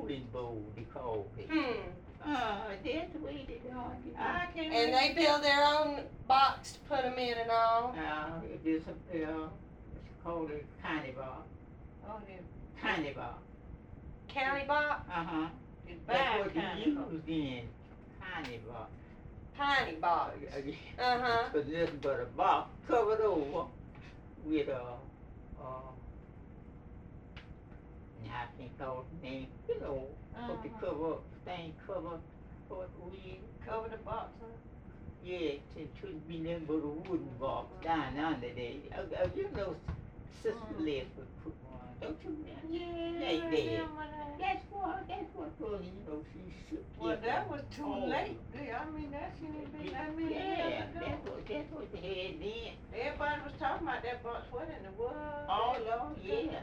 rolling bowl, they call it. That's the way they done it. I can't And they build their own box to put them in and all. It's called a county box. Oh, the County box. County box? it's That's bad what they kind of. used in county box. Tiny box. Uh-huh. But nothing but a box covered over with I can't call the name, put the cover up, thing cover, what we, Cover the box, huh? yeah, it shouldn't be nothing but a wooden box down under there. Sister Les would put one, don't you remember? Yeah, They I did. remember that. That's what was, she should Well, get that one. was too Oh. late. I mean, that shouldn't be that many Yeah, years ago. that's what they had then. Everybody was talking about that box. What in the world? Oh, Lord, yeah.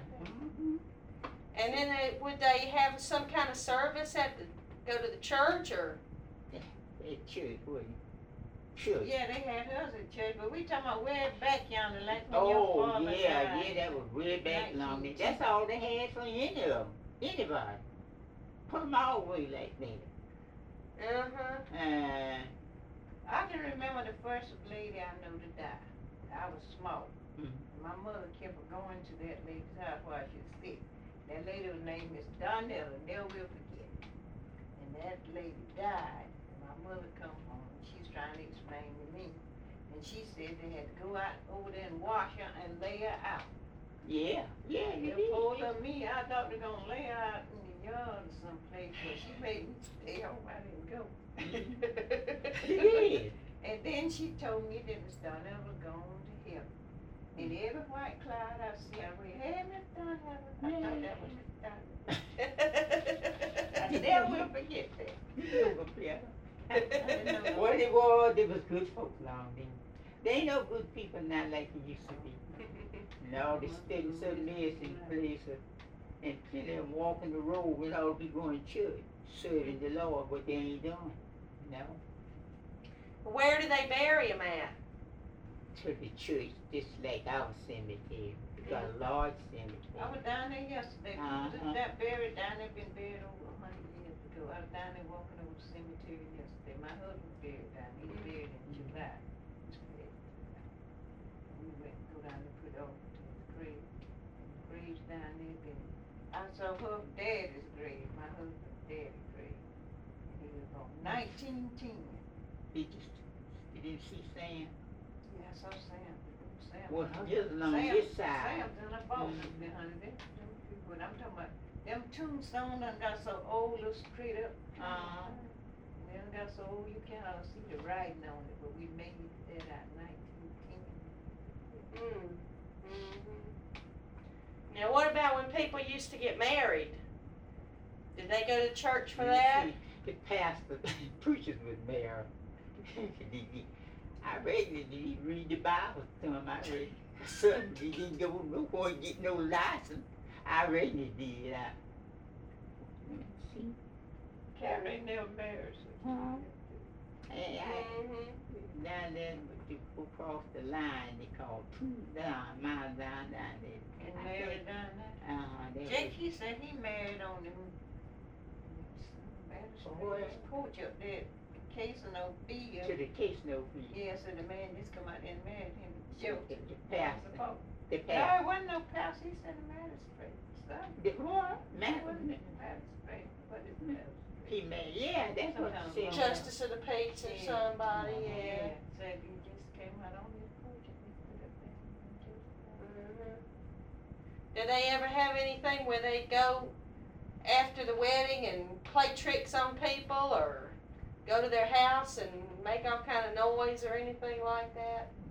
And then would they have some kind of service go to the church or? At church, wasn't it? Church. Yeah, they had us at church, but we talking about way back yonder, like when your Oh, father yeah, died. that was way back long. That's all they had for any of them. Anybody. Put them all away like that. Uh-huh. I can remember the first lady I knew to die. I was small. Mhm. My mother kept going to that lady's house while she was sick. That lady's name is Donnell, and never will forget. And that lady died, and my mother come home, and she's trying to explain to me. And she said they had to go out over there and wash her and lay her out. Yeah, you They did. pulled up me, I thought they were gonna lay her out in the yard or someplace, but she made me stay home, I didn't go. She did. And then she told me that Miss Donnell was gone to heaven. And every white cloud I see, I went, hey, Miss Donnell. I thought that was Miss Donnell. I never will forget that. You know, yeah. know. What it was, they was good folks long then. They ain't no good people now like they used to be. No, they still certain mess in places and kill them walking the road without be going to church, serving the Lord, but they ain't doing. No. Where do they bury them at? To the church, just like our cemetery. We got a large cemetery. I was down there yesterday. That buried down there, been buried over 100 years ago. I was down there walking over the cemetery yesterday. My husband buried down there. He buried in July. We went go down there, put over to his grave. And the grave's down there. Been, I saw her daddy's grave, my husband's daddy's grave. And he was on 1910. He didn't see Sam. Yeah, I saw Sam. Sam. Well, just along Sam, this side. Sam's in a boat behind them. But I'm talking about them tombstones done got so old, little straight up. They done got so old you can't hardly see the writing on it, but we made that out 1910. Now, what about when people used to get married? Did they go to church for that? The pastor, preachers was married. I read it, he read the Bible to him. I read Sunday, he didn't go nowhere and get no license. I read it, did I? See? Carrie never married. Hey, down there, but you go across the line, they call 2 miles down there. And married down there? They Jakey said he married on them. Porch up there, Case of No Fee. to the case no fee. Yeah, so the man just come out there and married him. The pastor. The No, pastor. it wasn't no pastor, he said a magistrate. Son. The what? It wasn't a magistrate, but it's magistrate. He married, yeah, that's what he said. Justice of the peace or somebody, yeah. Said he just came out on his porch and he stood up there. Do they ever have anything where they go after the wedding and play tricks on people or go to their house and make all kind of noise or anything like that?